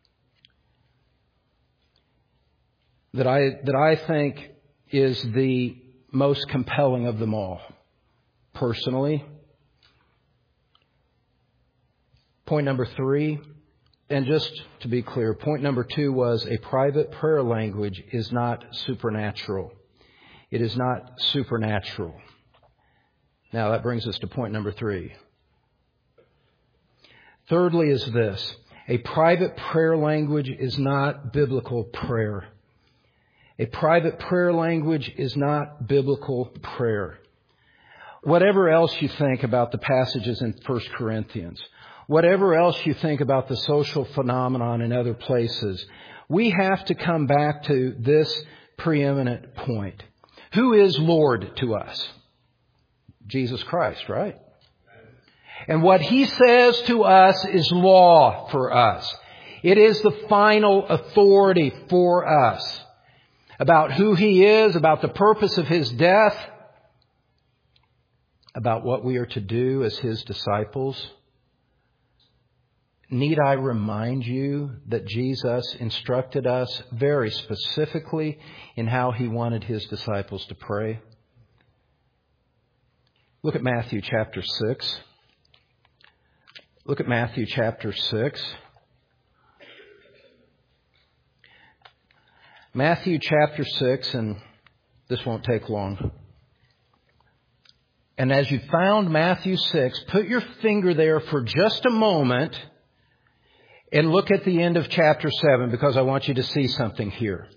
That I think is the most compelling of them all, personally. Point number 3, and just to be clear, point number 2 was a private prayer language is not supernatural. It is not supernatural. Now that brings us to point number 3. Thirdly is this. A private prayer language is not biblical prayer. A private prayer language is not biblical prayer. Whatever else you think about the passages in 1 Corinthians, whatever else you think about the social phenomenon in other places, we have to come back to this preeminent point. Who is Lord to us? Jesus Christ, right? And what He says to us is law for us. It is the final authority for us about who He is, about the purpose of His death, about what we are to do as His disciples. Need I remind you that Jesus instructed us very specifically in how He wanted His disciples to pray? Look at Matthew chapter 6. Look at Matthew chapter 6. Matthew chapter 6, and this won't take long. And as you found Matthew 6, put your finger there for just a moment and look at the end of chapter 7, because I want you to see something here.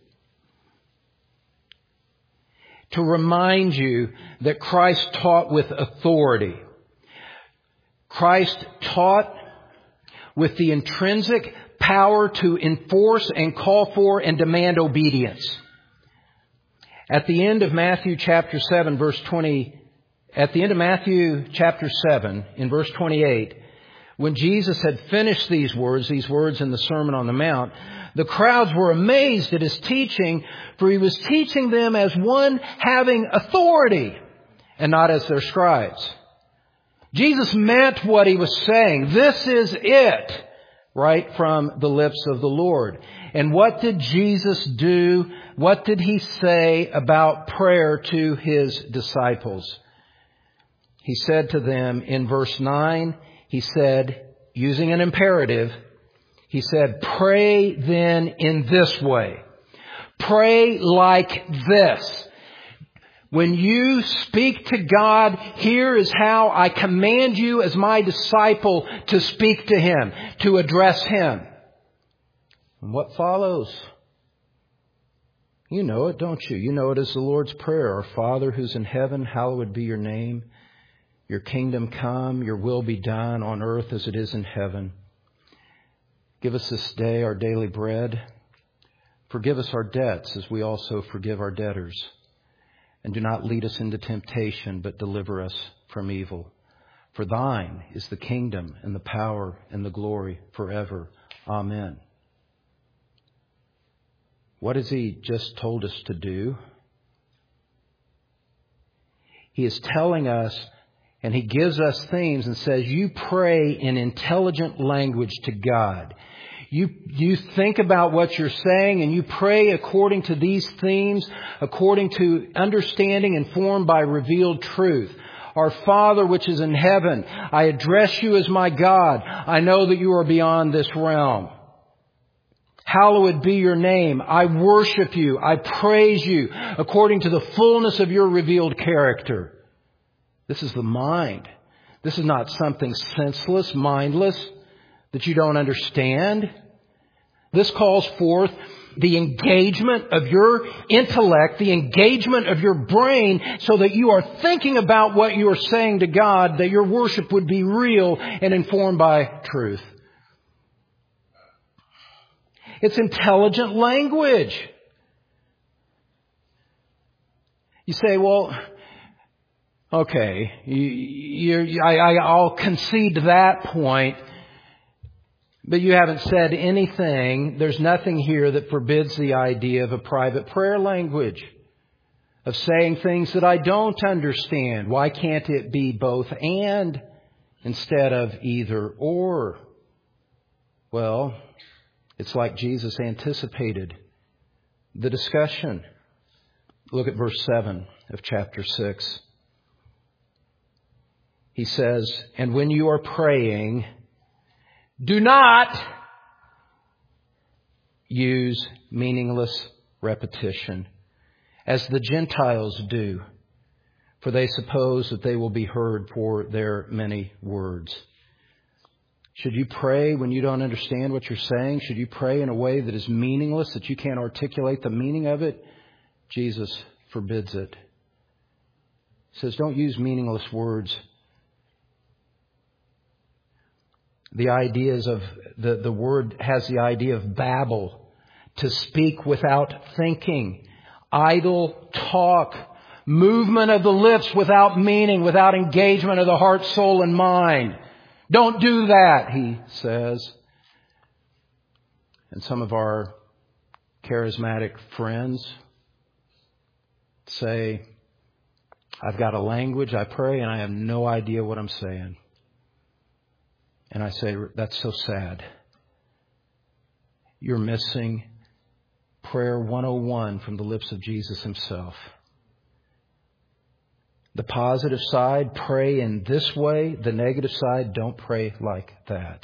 To remind you that Christ taught with authority. Christ taught with the intrinsic power to enforce and call for and demand obedience. At the end of Matthew chapter 7, at the end of Matthew chapter 7, in verse 28, when Jesus had finished these words in the Sermon on the Mount, the crowds were amazed at His teaching, for He was teaching them as one having authority and not as their scribes. Jesus meant what He was saying. This is it, right from the lips of the Lord. And what did Jesus do? What did He say about prayer to His disciples? He said to them in verse 9, He said, using an imperative, He said, pray then in this way. Pray like this. When you speak to God, here is how I command you as my disciple to speak to Him, to address Him. And what follows? You know it, don't you? You know it as the Lord's Prayer. Our Father who's in heaven, hallowed be your name. Your kingdom come, your will be done on earth as it is in heaven. Give us this day our daily bread. Forgive us our debts as we also forgive our debtors. And do not lead us into temptation, but deliver us from evil. For thine is the kingdom and the power and the glory forever. Amen. What has He just told us to do? He is telling us, and He gives us themes and says, you pray in intelligent language to God. You think about what you're saying and you pray according to these themes, according to understanding informed by revealed truth. Our Father which is in heaven, I address you as my God. I know that you are beyond this realm. Hallowed be your name. I worship you. I praise you according to the fullness of your revealed character. This is the mind. This is not something senseless, mindless, that you don't understand. This calls forth the engagement of your intellect, the engagement of your brain, so that you are thinking about what you are saying to God, that your worship would be real and informed by truth. It's intelligent language. You say, well, okay, I'll concede to that point. But you haven't said anything. There's nothing here that forbids the idea of a private prayer language, of saying things that I don't understand. Why can't it be both and instead of either or? Well, it's like Jesus anticipated the discussion. Look at verse 7 of chapter 6. He says, and when you are praying, do not use meaningless repetition, as the Gentiles do, for they suppose that they will be heard for their many words. Should you pray when you don't understand what you're saying? Should you pray in a way that is meaningless, that you can't articulate the meaning of it? Jesus forbids it. He says, don't use meaningless words. The ideas of the word has the idea of babble, to speak without thinking, idle talk, movement of the lips without meaning, without engagement of the heart, soul, and mind. Don't do that, he says. And some of our charismatic friends say, I've got a language, I pray, and I have no idea what I'm saying. And I say, that's so sad. You're missing prayer 101 from the lips of Jesus himself. The positive side, pray in this way. The negative side, don't pray like that.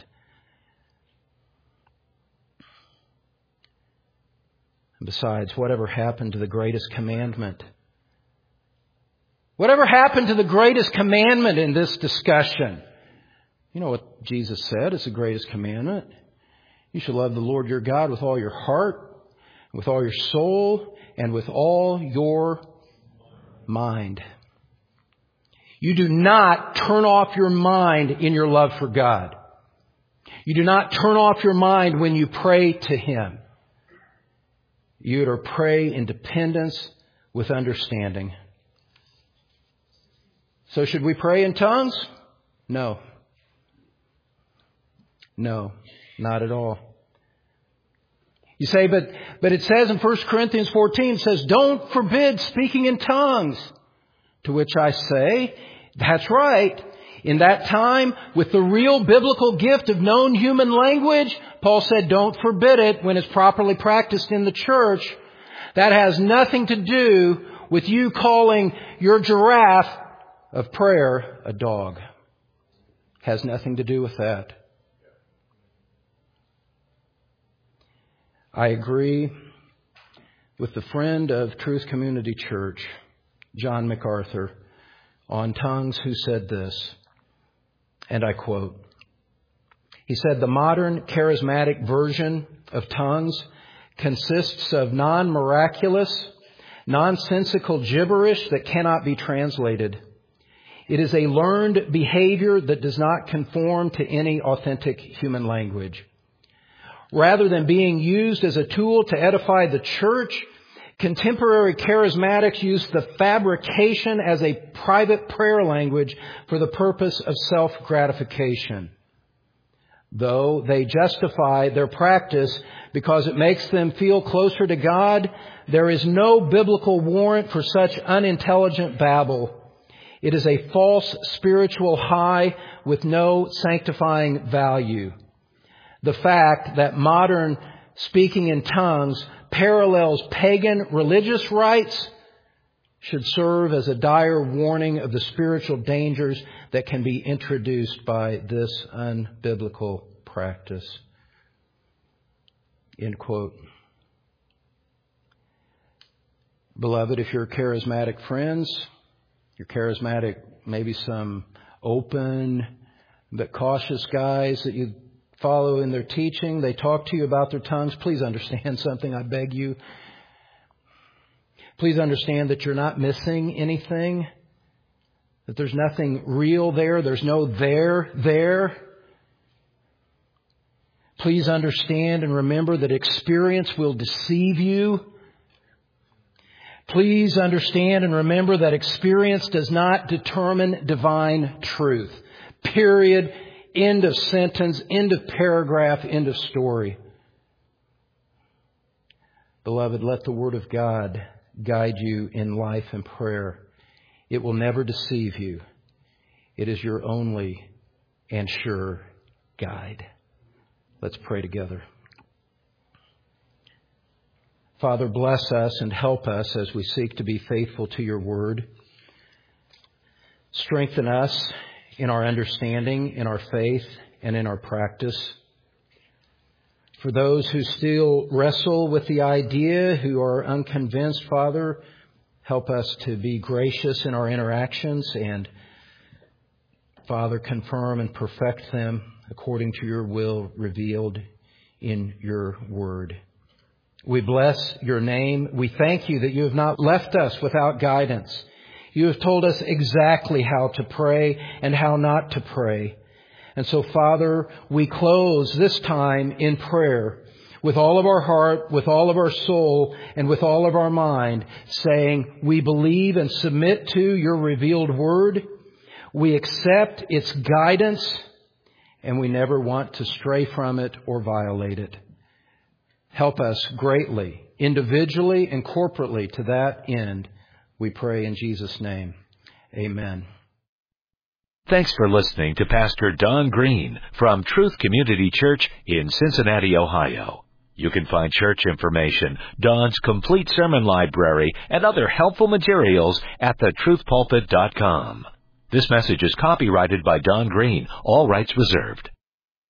Besides, whatever happened to the greatest commandment? Whatever happened to the greatest commandment in this discussion? You know what Jesus said is the greatest commandment. You shall love the Lord your God with all your heart, with all your soul, and with all your mind. You do not turn off your mind in your love for God. You do not turn off your mind when you pray to Him. You are to pray in dependence with understanding. So should we pray in tongues? No. No, not at all. You say, but it says in 1 Corinthians 14, it says, don't forbid speaking in tongues. To which I say, that's right. In that time, with the real biblical gift of known human language, Paul said, don't forbid it when it's properly practiced in the church. That has nothing to do with you calling your giraffe of prayer a dog. Has nothing to do with that. I agree with the friend of Truth Community Church, John MacArthur, on tongues, who said this, and I quote, he said, the modern charismatic version of tongues consists of non-miraculous, nonsensical gibberish that cannot be translated. It is a learned behavior that does not conform to any authentic human language. Rather than being used as a tool to edify the church, contemporary charismatics use the fabrication as a private prayer language for the purpose of self-gratification. Though they justify their practice because it makes them feel closer to God, there is no biblical warrant for such unintelligent babble. It is a false spiritual high with no sanctifying value. The fact that modern speaking in tongues parallels pagan religious rites should serve as a dire warning of the spiritual dangers that can be introduced by this unbiblical practice. End quote. Beloved, if you're charismatic friends, you're charismatic, maybe some open but cautious guys that you follow in their teaching, they talk to you about their tongues, please understand something, I beg you. Please understand that you're not missing anything, that there's nothing real there, there's no there. Please understand and remember that experience will deceive you. Please understand and remember that experience does not determine divine truth. Period. End of sentence. End of paragraph. End of story. Beloved, let the Word of God guide you in life and prayer. It will never deceive you. It is your only and sure guide. Let's pray together. Father, bless us and help us as we seek to be faithful to your word. Strengthen us in our understanding, in our faith, and in our practice. For those who still wrestle with the idea, who are unconvinced, Father, help us to be gracious in our interactions and, Father, confirm and perfect them according to your will revealed in your word. We bless your name. We thank you that you have not left us without guidance. You have told us exactly how to pray and how not to pray. And so, Father, we close this time in prayer with all of our heart, with all of our soul, and with all of our mind, saying, we believe and submit to your revealed word. We accept its guidance, and we never want to stray from it or violate it. Help us greatly, individually and corporately to that end. We pray in Jesus' name. Amen. Thanks for listening to Pastor Don Green from Truth Community Church in Cincinnati, Ohio. You can find church information, Don's complete sermon library, and other helpful materials at thetruthpulpit.com. This message is copyrighted by Don Green, all rights reserved.